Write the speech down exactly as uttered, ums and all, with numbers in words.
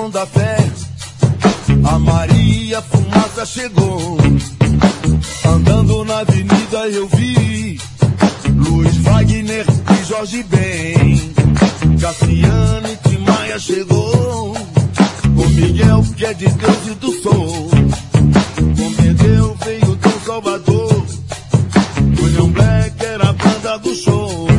som da fé, a Maria Fumaça chegou. Andando na avenida eu vi Luiz Wagner e Jorge Ben, Cassiano e Tim Maia chegou, com Miguel que é de Deus e do Sol, com Medeu veio Dom Salvador, William Black era a banda do show.